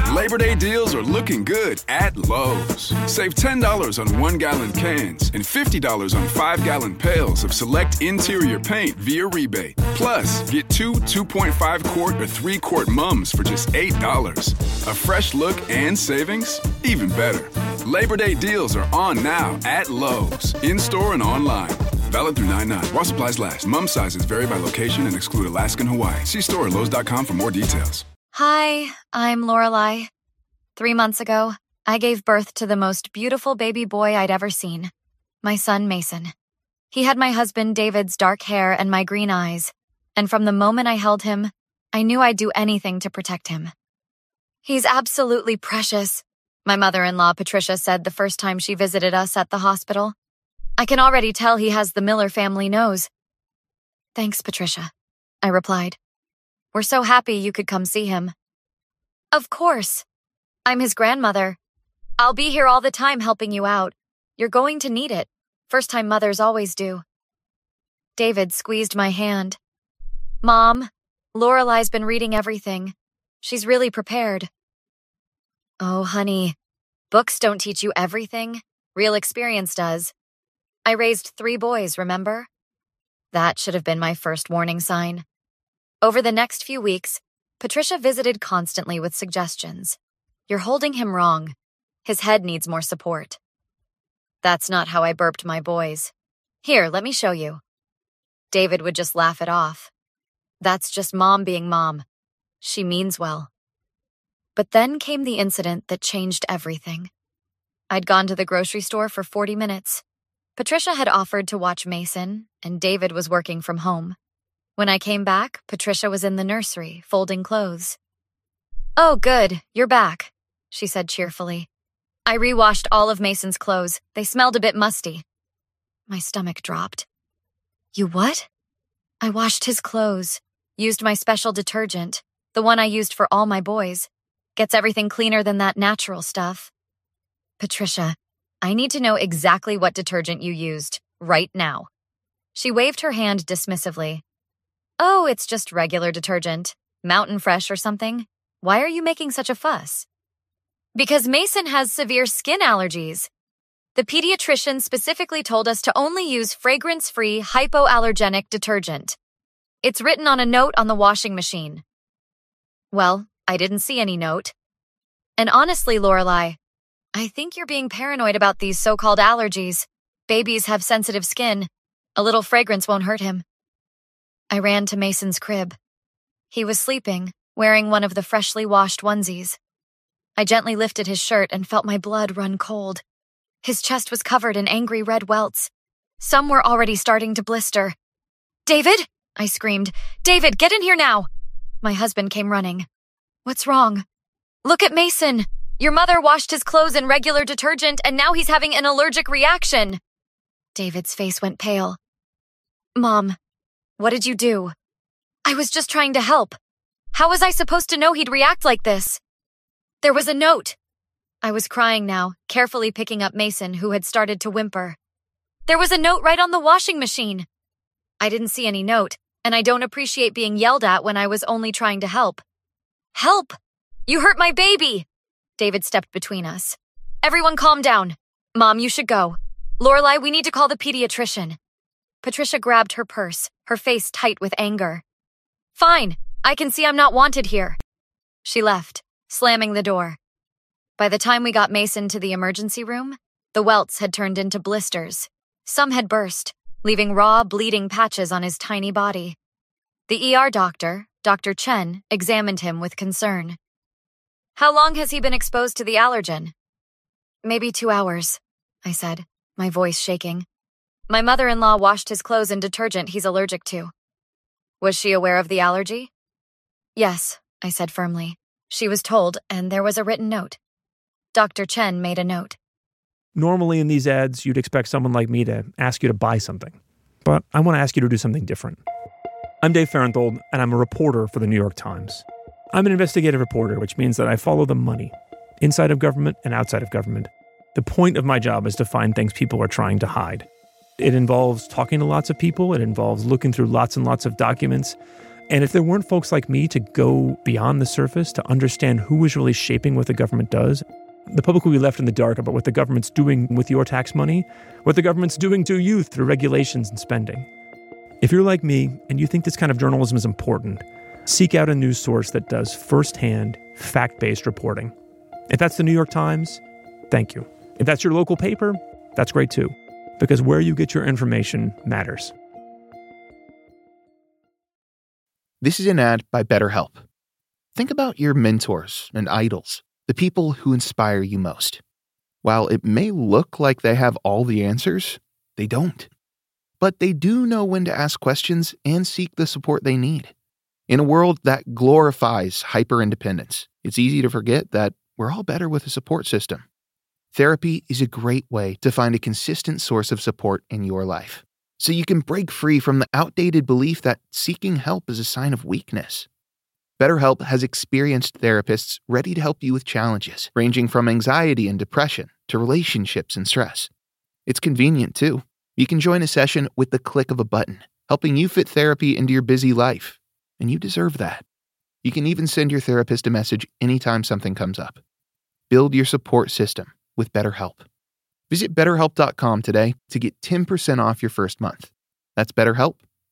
Labor Day deals are looking good at Lowe's. Save $10 on 1-gallon cans and $50 on 5-gallon pails of select interior paint via rebate. Plus, get 2.5-quart or 3-quart mums for just $8. A fresh look and savings? Even better. Labor Day deals are on now at Lowe's, in-store and online. Valid through 9/9. While supplies last. Mum sizes vary by location and exclude Alaska and Hawaii. See store at Lowe's.com for more details. Hi, I'm Lorelai. 3 months ago, I gave birth to the most beautiful baby boy I'd ever seen. My son, Mason. He had my husband David's dark hair and my green eyes, and from the moment I held him, I knew I'd do anything to protect him. He's absolutely precious, my mother-in-law Patricia said the first time she visited us at the hospital. I can already tell he has the Miller family nose. Thanks, Patricia, I replied. We're so happy you could come see him. Of course. I'm his grandmother. I'll be here all the time helping you out. You're going to need it. First-time mothers always do. David squeezed my hand. Mom, Lorelai's been reading everything. She's really prepared. Oh, honey, books don't teach you everything. Real experience does. I raised 3 boys, remember? That should have been my first warning sign. Over the next few weeks, Patricia visited constantly with suggestions. You're holding him wrong. His head needs more support. That's not how I burped my boys. Here, let me show you. David would just laugh it off. That's just Mom being Mom. She means well. But then came the incident that changed everything. I'd gone to the grocery store for 40 minutes. Patricia had offered to watch Mason, and David was working from home. When I came back, Patricia was in the nursery, folding clothes. Oh, good, you're back, she said cheerfully. I re-washed all of Mason's clothes. They smelled a bit musty. My stomach dropped. You what? I washed his clothes, used my special detergent, the one I used for all my boys. Gets everything cleaner than that natural stuff. Patricia, I need to know exactly what detergent you used, right now. She waved her hand dismissively. Oh, it's just regular detergent. Mountain Fresh or something. Why are you making such a fuss? Because Mason has severe skin allergies. The pediatrician specifically told us to only use fragrance-free hypoallergenic detergent. It's written on a note on the washing machine. Well, I didn't see any note. And honestly, Lorelai, I think you're being paranoid about these so-called allergies. Babies have sensitive skin. A little fragrance won't hurt him. I ran to Mason's crib. He was sleeping, wearing one of the freshly washed onesies. I gently lifted his shirt and felt my blood run cold. His chest was covered in angry red welts. Some were already starting to blister. David? I screamed. David, get in here now! My husband came running. What's wrong? Look at Mason! Your mother washed his clothes in regular detergent and now he's having an allergic reaction. David's face went pale. Mom, what did you do? I was just trying to help. How was I supposed to know he'd react like this? There was a note. I was crying now, carefully picking up Mason, who had started to whimper. There was a note right on the washing machine. I didn't see any note, and I don't appreciate being yelled at when I was only trying to help. Help! You hurt my baby! David stepped between us. Everyone calm down. Mom, you should go. Lorelai, we need to call the pediatrician. Patricia grabbed her purse, her face tight with anger. Fine, I can see I'm not wanted here. She left, slamming the door. By the time we got Mason to the emergency room, the welts had turned into blisters. Some had burst, leaving raw, bleeding patches on his tiny body. The ER doctor, Dr. Chen, examined him with concern. How long has he been exposed to the allergen? Maybe 2 hours, I said, my voice shaking. My mother-in-law washed his clothes in detergent he's allergic to. Was she aware of the allergy? Yes, I said firmly. She was told, and there was a written note. Dr. Chen made a note. Normally in these ads, you'd expect someone like me to ask you to buy something. But I want to ask you to do something different. I'm Dave Farenthold, and I'm a reporter for the New York Times. I'm an investigative reporter, which means that I follow the money, inside of government and outside of government. The point of my job is to find things people are trying to hide. It involves talking to lots of people. It involves looking through lots and lots of documents. And if there weren't folks like me to go beyond the surface to understand who is really shaping what the government does, the public will be left in the dark about what the government's doing with your tax money, what the government's doing to you through regulations and spending. If you're like me and you think this kind of journalism is important, seek out a news source that does firsthand, fact-based reporting. If that's the New York Times, thank you. If that's your local paper, that's great too, because where you get your information matters. This is an ad by BetterHelp. Think about your mentors and idols, the people who inspire you most. While it may look like they have all the answers, they don't. But they do know when to ask questions and seek the support they need. In a world that glorifies hyper-independence, it's easy to forget that we're all better with a support system. Therapy is a great way to find a consistent source of support in your life, so you can break free from the outdated belief that seeking help is a sign of weakness. BetterHelp has experienced therapists ready to help you with challenges ranging from anxiety and depression to relationships and stress. It's convenient, too. You can join a session with the click of a button, helping you fit therapy into your busy life. And you deserve that. You can even send your therapist a message anytime something comes up. Build your support system with BetterHelp. Visit BetterHelp.com today to get 10% off your first month. That's BetterHelp,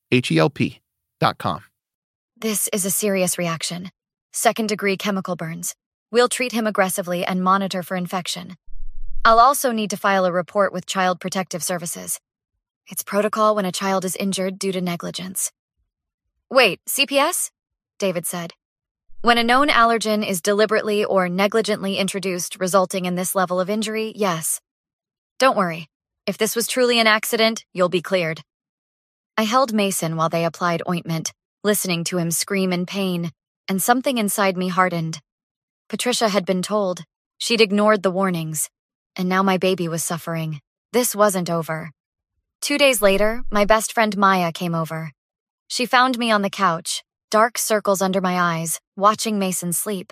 HELP.com. This is a serious reaction. Second-degree chemical burns. We'll treat him aggressively and monitor for infection. I'll also need to file a report with Child Protective Services. It's protocol when a child is injured due to negligence. Wait, CPS? David said. When a known allergen is deliberately or negligently introduced resulting in this level of injury, yes. Don't worry. If this was truly an accident, you'll be cleared. I held Mason while they applied ointment, listening to him scream in pain, and something inside me hardened. Patricia had been told. She'd ignored the warnings. And now my baby was suffering. This wasn't over. 2 days later, my best friend Maya came over. She found me on the couch, dark circles under my eyes, watching Mason sleep.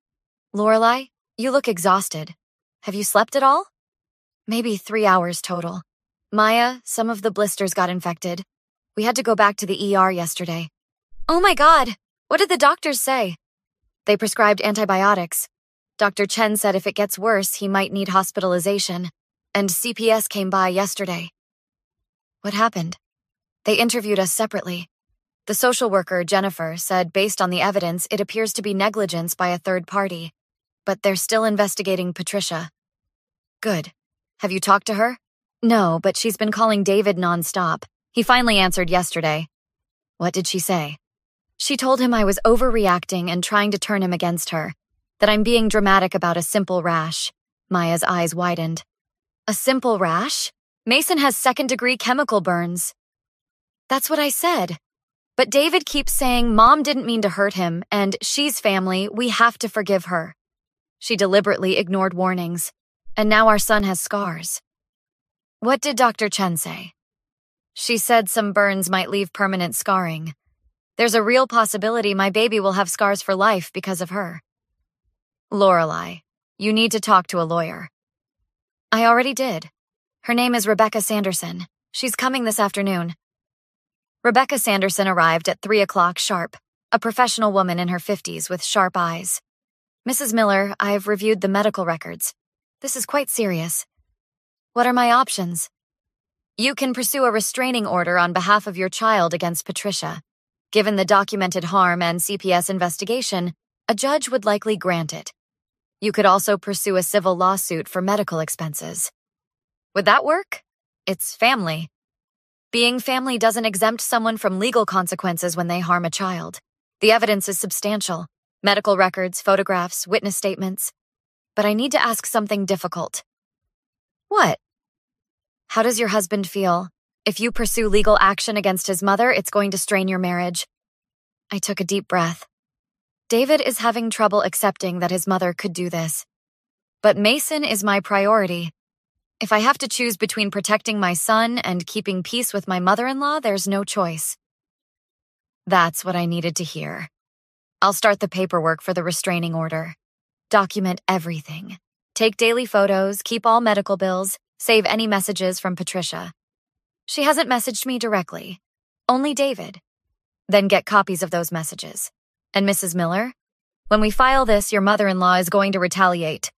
Lorelai, you look exhausted. Have you slept at all? Maybe 3 hours total. Maya, some of the blisters got infected. We had to go back to the ER yesterday. Oh my God! What did the doctors say? They prescribed antibiotics. Dr. Chen said if it gets worse, he might need hospitalization. And CPS came by yesterday. What happened? They interviewed us separately. The social worker, Jennifer, said based on the evidence, it appears to be negligence by a third party. But they're still investigating Patricia. Good. Have you talked to her? No, but she's been calling David nonstop. He finally answered yesterday. What did she say? She told him I was overreacting and trying to turn him against her. That I'm being dramatic about a simple rash. Maya's eyes widened. A simple rash? Mason has second-degree chemical burns. That's what I said. But David keeps saying Mom didn't mean to hurt him, and she's family, we have to forgive her. She deliberately ignored warnings, and now our son has scars. What did Dr. Chen say? She said some burns might leave permanent scarring. There's a real possibility my baby will have scars for life because of her. Lorelai, you need to talk to a lawyer. I already did. Her name is Rebecca Sanderson. She's coming this afternoon. Rebecca Sanderson arrived at 3 o'clock sharp, a professional woman in her 50s with sharp eyes. Mrs. Miller, I've reviewed the medical records. This is quite serious. What are my options? You can pursue a restraining order on behalf of your child against Patricia. Given the documented harm and CPS investigation, a judge would likely grant it. You could also pursue a civil lawsuit for medical expenses. Would that work? It's family. Being family doesn't exempt someone from legal consequences when they harm a child. The evidence is substantial. Medical records, photographs, witness statements. But I need to ask something difficult. What? How does your husband feel? If you pursue legal action against his mother, it's going to strain your marriage. I took a deep breath. David is having trouble accepting that his mother could do this. But Mason is my priority. If I have to choose between protecting my son and keeping peace with my mother-in-law, there's no choice. That's what I needed to hear. I'll start the paperwork for the restraining order. Document everything. Take daily photos, keep all medical bills, save any messages from Patricia. She hasn't messaged me directly. Only David. Then get copies of those messages. And Mrs. Miller, when we file this, your mother-in-law is going to retaliate.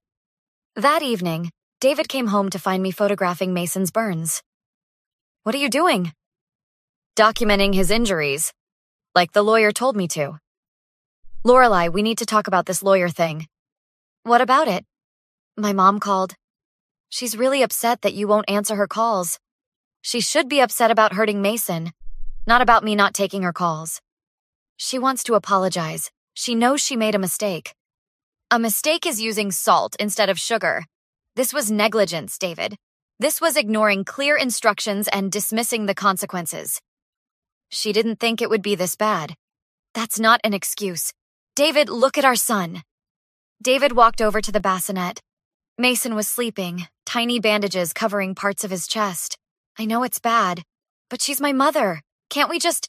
That evening, David came home to find me photographing Mason's burns. What are you doing? Documenting his injuries, like the lawyer told me to. Lorelai, we need to talk about this lawyer thing. What about it? My mom called. She's really upset that you won't answer her calls. She should be upset about hurting Mason, not about me not taking her calls. She wants to apologize. She knows she made a mistake. A mistake is using salt instead of sugar. This was negligence, David. This was ignoring clear instructions and dismissing the consequences. She didn't think it would be this bad. That's not an excuse. David, look at our son. David walked over to the bassinet. Mason was sleeping, tiny bandages covering parts of his chest. I know it's bad, but she's my mother. Can't we just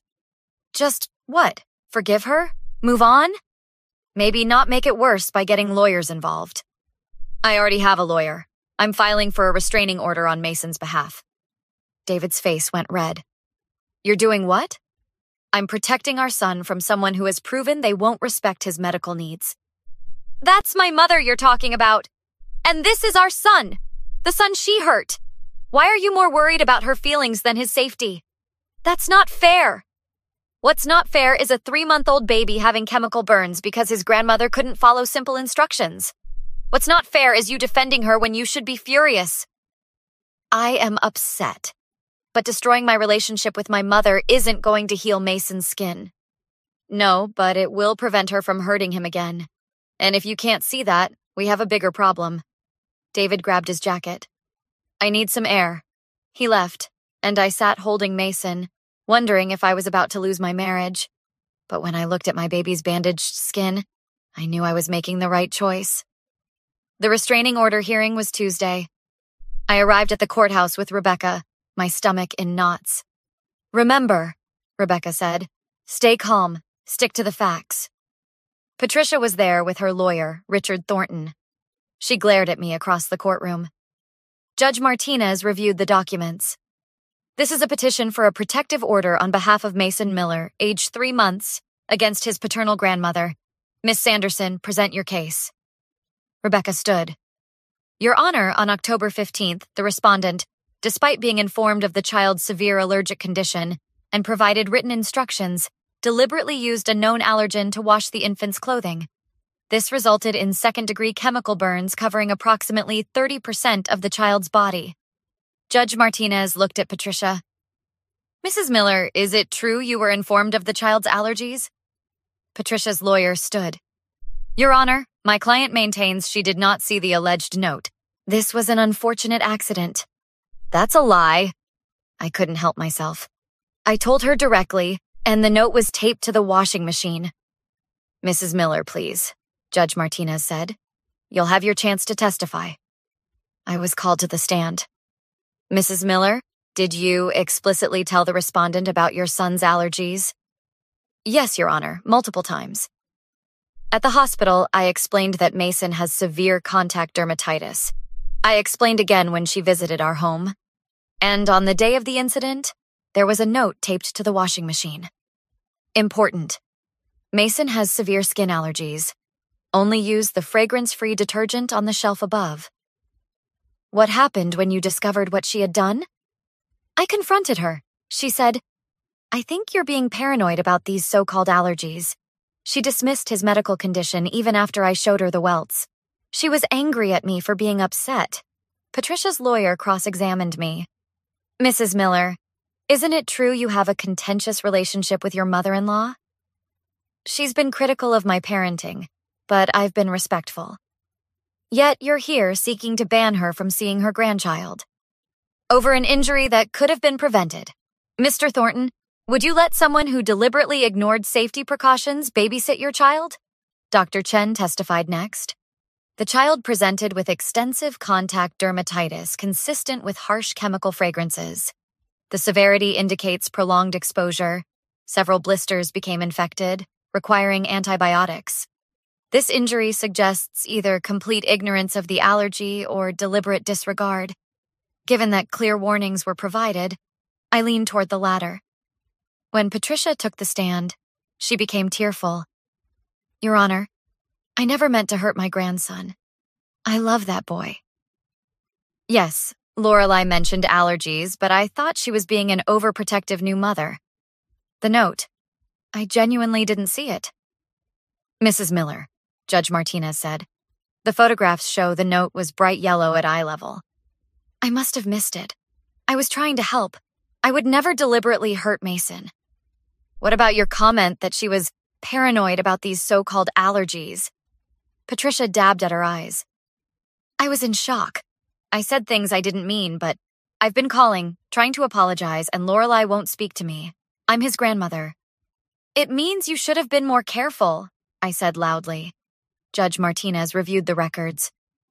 what? Forgive her? Move on? Maybe not make it worse by getting lawyers involved. I already have a lawyer. I'm filing for a restraining order on Mason's behalf. David's face went red. You're doing what? I'm protecting our son from someone who has proven they won't respect his medical needs. That's my mother you're talking about. And this is our son, the son she hurt. Why are you more worried about her feelings than his safety? That's not fair. What's not fair is a 3-month-old baby having chemical burns because his grandmother couldn't follow simple instructions. What's not fair is you defending her when you should be furious. I am upset, but destroying my relationship with my mother isn't going to heal Mason's skin. No, but it will prevent her from hurting him again. And if you can't see that, we have a bigger problem. David grabbed his jacket. I need some air. He left, and I sat holding Mason, wondering if I was about to lose my marriage. But when I looked at my baby's bandaged skin, I knew I was making the right choice. The restraining order hearing was Tuesday. I arrived at the courthouse with Rebecca, my stomach in knots. Remember, Rebecca said, stay calm, stick to the facts. Patricia was there with her lawyer, Richard Thornton. She glared at me across the courtroom. Judge Martinez reviewed the documents. This is a petition for a protective order on behalf of Mason Miller, age 3 months, against his paternal grandmother. Miss Sanderson, present your case. Rebecca stood. Your Honor, on October 15th, the respondent, despite being informed of the child's severe allergic condition and provided written instructions, deliberately used a known allergen to wash the infant's clothing. This resulted in second-degree chemical burns covering approximately 30% of the child's body. Judge Martinez looked at Patricia. Mrs. Miller, is it true you were informed of the child's allergies? Patricia's lawyer stood. Your Honor, my client maintains she did not see the alleged note. This was an unfortunate accident. That's a lie. I couldn't help myself. I told her directly, and the note was taped to the washing machine. Mrs. Miller, please, Judge Martinez said. You'll have your chance to testify. I was called to the stand. Mrs. Miller, did you explicitly tell the respondent about your son's allergies? Yes, Your Honor, multiple times. At the hospital, I explained that Mason has severe contact dermatitis. I explained again when she visited our home. And on the day of the incident, there was a note taped to the washing machine. Important. Mason has severe skin allergies. Only use the fragrance-free detergent on the shelf above. What happened when you discovered what she had done? I confronted her. She said, I think you're being paranoid about these so-called allergies. She dismissed his medical condition even after I showed her the welts. She was angry at me for being upset. Patricia's lawyer cross-examined me. Mrs. Miller, isn't it true you have a contentious relationship with your mother-in-law? She's been critical of my parenting, but I've been respectful. Yet you're here seeking to ban her from seeing her grandchild. Over an injury that could have been prevented. Mr. Thornton, would you let someone who deliberately ignored safety precautions babysit your child? Dr. Chen testified next. The child presented with extensive contact dermatitis consistent with harsh chemical fragrances. The severity indicates prolonged exposure. Several blisters became infected, requiring antibiotics. This injury suggests either complete ignorance of the allergy or deliberate disregard. Given that clear warnings were provided, I leaned toward the latter. When Patricia took the stand, she became tearful. Your Honor, I never meant to hurt my grandson. I love that boy. Yes, Lorelai mentioned allergies, but I thought she was being an overprotective new mother. The note. I genuinely didn't see it. Mrs. Miller, Judge Martinez said. The photographs show the note was bright yellow at eye level. I must have missed it. I was trying to help. I would never deliberately hurt Mason. What about your comment that she was paranoid about these so-called allergies? Patricia dabbed at her eyes. I was in shock. I said things I didn't mean, but I've been calling, trying to apologize, and Lorelai won't speak to me. I'm his grandmother. It means you should have been more careful, I said loudly. Judge Martinez reviewed the records.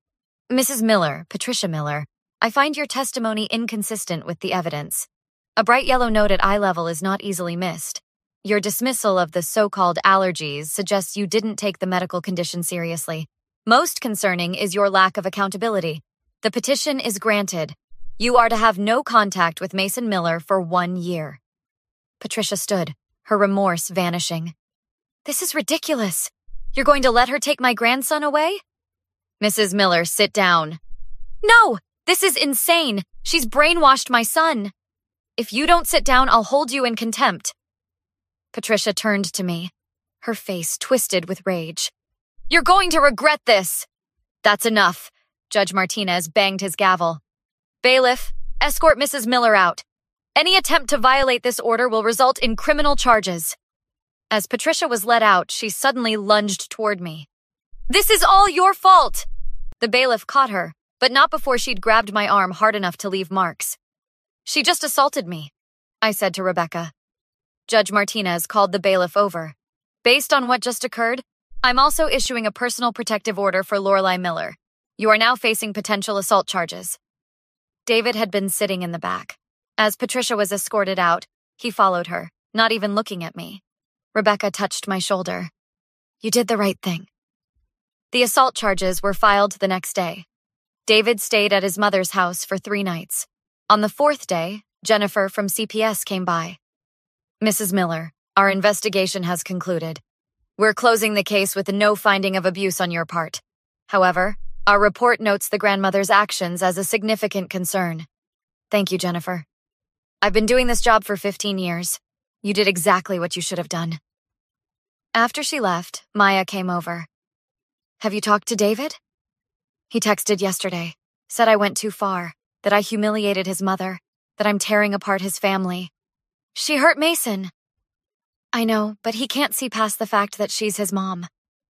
Mrs. Miller, Patricia Miller, I find your testimony inconsistent with the evidence. A bright yellow note at eye level is not easily missed. Your dismissal of the so-called allergies suggests you didn't take the medical condition seriously. Most concerning is your lack of accountability. The petition is granted. You are to have no contact with Mason Miller for 1 year. Patricia stood, her remorse vanishing. This is ridiculous. You're going to let her take my grandson away? Mrs. Miller, sit down. No, this is insane. She's brainwashed my son. If you don't sit down, I'll hold you in contempt. Patricia turned to me, her face twisted with rage. You're going to regret this. That's enough. Judge Martinez banged his gavel. Bailiff, escort Mrs. Miller out. Any attempt to violate this order will result in criminal charges. As Patricia was let out, she suddenly lunged toward me. This is all your fault! The bailiff caught her, but not before she'd grabbed my arm hard enough to leave marks. She just assaulted me, I said to Rebecca. Judge Martinez called the bailiff over. Based on what just occurred, I'm also issuing a personal protective order for Lorelai Miller. You are now facing potential assault charges. David had been sitting in the back. As Patricia was escorted out, he followed her, not even looking at me. Rebecca touched my shoulder. You did the right thing. The assault charges were filed the next day. David stayed at his mother's house for 3 nights. On the 4th day, Jennifer from CPS came by. Mrs. Miller, our investigation has concluded. We're closing the case with no finding of abuse on your part. However, our report notes the grandmother's actions as a significant concern. Thank you, Jennifer. I've been doing this job for 15 years. You did exactly what you should have done. After she left, Maya came over. Have you talked to David? He texted yesterday, said I went too far, that I humiliated his mother, that I'm tearing apart his family. She hurt Mason. I know, but he can't see past the fact that she's his mom.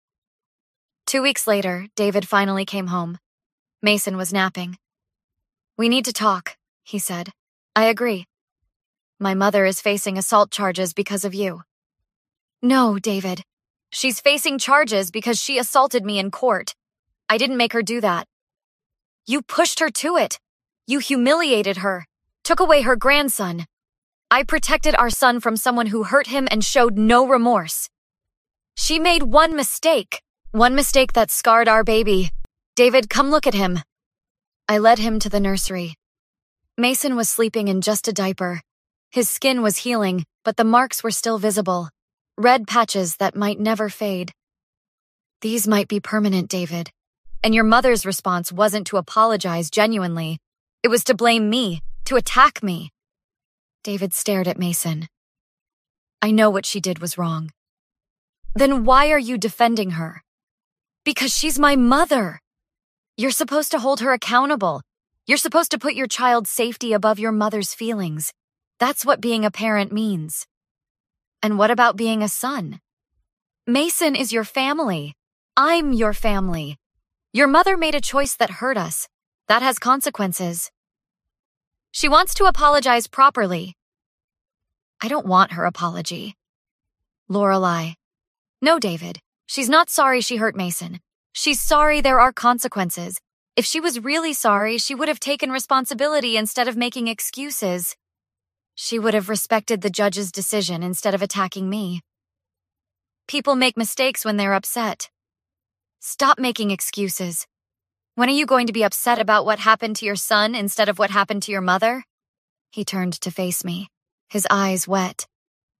2 weeks later, David finally came home. Mason was napping. We need to talk, he said. I agree. My mother is facing assault charges because of you. No, David. She's facing charges because she assaulted me in court. I didn't make her do that. You pushed her to it. You humiliated her, took away her grandson. I protected our son from someone who hurt him and showed no remorse. She made one mistake that scarred our baby. David, come look at him. I led him to the nursery. Mason was sleeping in just a diaper. His skin was healing, but the marks were still visible. Red patches that might never fade. These might be permanent, David. And your mother's response wasn't to apologize genuinely. It was to blame me, to attack me. David stared at Mason. I know what she did was wrong. Then why are you defending her? Because she's my mother. You're supposed to hold her accountable. You're supposed to put your child's safety above your mother's feelings. That's what being a parent means. And what about being a son? Mason is your family. I'm your family. Your mother made a choice that hurt us. That has consequences. She wants to apologize properly. I don't want her apology. Lorelai. No, David. She's not sorry she hurt Mason. She's sorry there are consequences. If she was really sorry, she would have taken responsibility instead of making excuses. She would have respected the judge's decision instead of attacking me. People make mistakes when they're upset. Stop making excuses. When are you going to be upset about what happened to your son instead of what happened to your mother? He turned to face me, his eyes wet.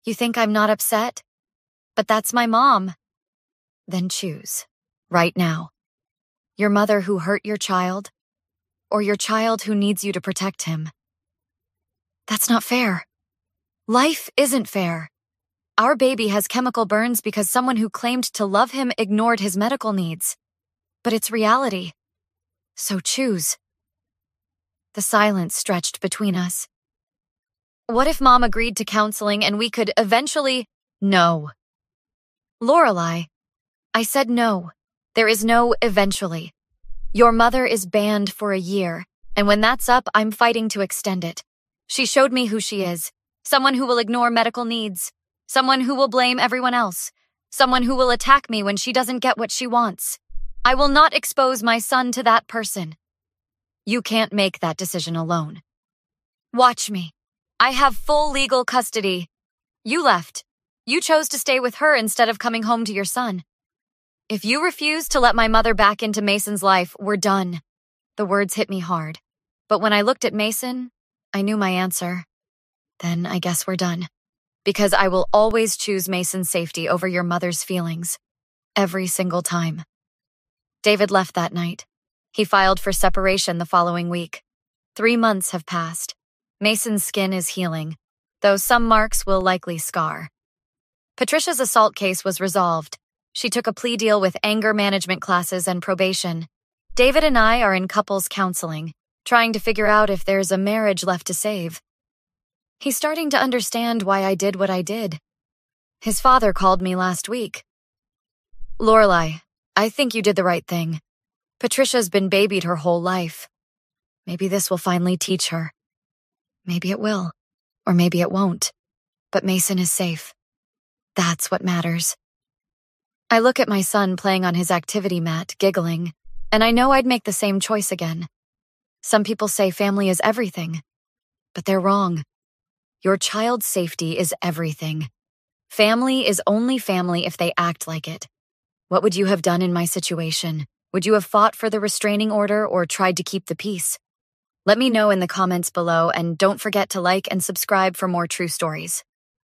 You think I'm not upset? But that's my mom. Then choose, right now. Your mother who hurt your child, or your child who needs you to protect him. That's not fair. Life isn't fair. Our baby has chemical burns because someone who claimed to love him ignored his medical needs. But it's reality. So choose. The silence stretched between us. What if Mom agreed to counseling and we could eventually— No. Lorelai, I said no. There is no eventually. Your mother is banned for a year, and when that's up, I'm fighting to extend it. She showed me who she is. Someone who will ignore medical needs. Someone who will blame everyone else. Someone who will attack me when she doesn't get what she wants. I will not expose my son to that person. You can't make that decision alone. Watch me. I have full legal custody. You left. You chose to stay with her instead of coming home to your son. If you refuse to let my mother back into Mason's life, we're done. The words hit me hard. But when I looked at Mason, I knew my answer. Then I guess we're done. Because I will always choose Mason's safety over your mother's feelings. Every single time. David left that night. He filed for separation the following week. 3 months have passed. Mason's skin is healing, though some marks will likely scar. Patricia's assault case was resolved. She took a plea deal with anger management classes and probation. David and I are in couples counseling, trying to figure out if there's a marriage left to save. He's starting to understand why I did what I did. His father called me last week. Lorelai, I think you did the right thing. Patricia's been babied her whole life. Maybe this will finally teach her. Maybe it will, or maybe it won't. But Mason is safe. That's what matters. I look at my son playing on his activity mat, giggling, and I know I'd make the same choice again. Some people say family is everything, but they're wrong. Your child's safety is everything. Family is only family if they act like it. What would you have done in my situation? Would you have fought for the restraining order or tried to keep the peace? Let me know in the comments below, and don't forget to like and subscribe for more true stories.